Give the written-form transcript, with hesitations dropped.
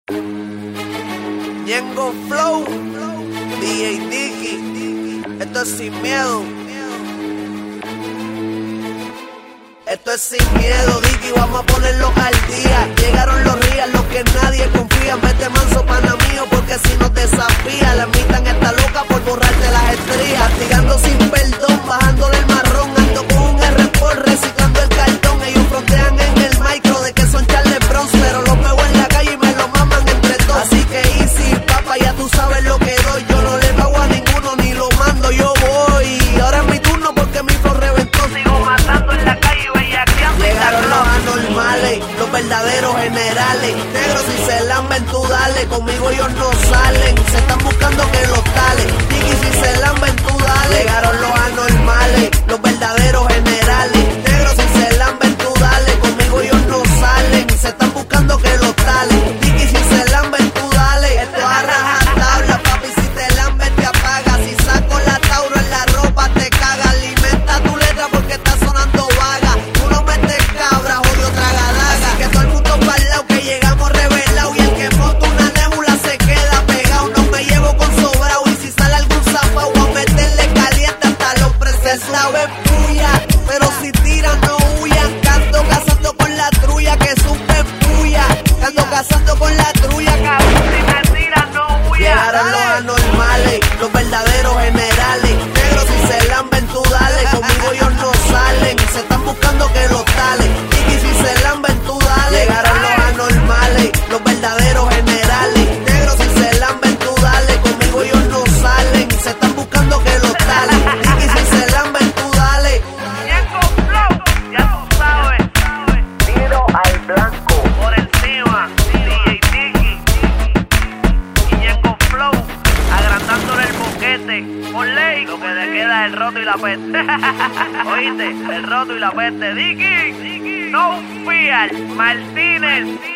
Ñengo Flow, DJ Dicky, esto es sin miedo. Esto es sin miedo, Dicky, vamos a ponerlos al día. Llegaron los rías, los que nadie confía. Mete manso, pana mío, porque si nos desafía. La mitad está loca por borrarte las estrías. Castigando sin perdón, bajándole el marrón. Ando con un R-Port, reciclando el cartón. Ellos frontean en el micro de que son Charles Bronx, pero los pego en la calle y me lo maman entre dos. Así que easy, papá, ya tú sabes lo que doy. Yo no le pago a ninguno, ni lo mando, yo voy. Ahora es mi turno porque mi flow reventó. Sigo matando en la calle. Llegaron los anormales, los verdaderos generales. Negros si se lamben tú dale, conmigo ellos no salen. Se están buscando que los tales. Dicky si se lamben tú dale. Llegaron los anormales, los verdaderos generales. Negros si se lamben tú dale, conmigo ellos no salen. Se están buscando que los tales. Dicky si se lamben tú dale. Esto es a rajatabla, papi, si te lamben te apaga. Si saco la Tauro en la ropa te caga. Alimenta tu letra porque está sonando vaga. Cabra, odio tragadaga. Así que todo el mundo para el lado que llegamos revelados. Y el que monta una nébula se queda pegado. No me llevo con sobrado. Y si sale algún zafao a meterle caliente hasta los presentados. Es puya, pero si tiran no huyan. Canto cazando con la trulla que supe puya. Ando cazando con la trulla, cabrón. Si me tiran no huyan. Llegaron los anormales, los verdaderos generales. Negros si se lamben tú dale. Conmigo ellos no salen. Se están buscando que los tales. Dicky si se lamben tú dale. Llegaron los anormales, los verdaderos generales. Negros si se lamben tú dale. Conmigo ellos no salen. Se están buscando que los tales. Dicky si se lamben tú dale. Ñengo Flow, ya tú sabes. Tiro al blanco. Por encima, DJ Dicky y Ñengo Flow, agrandándole el boquete. Por ley, lo que le queda es el roto y la peste. Oíste, el roto y la peste. Dicky, no fear, Martínez.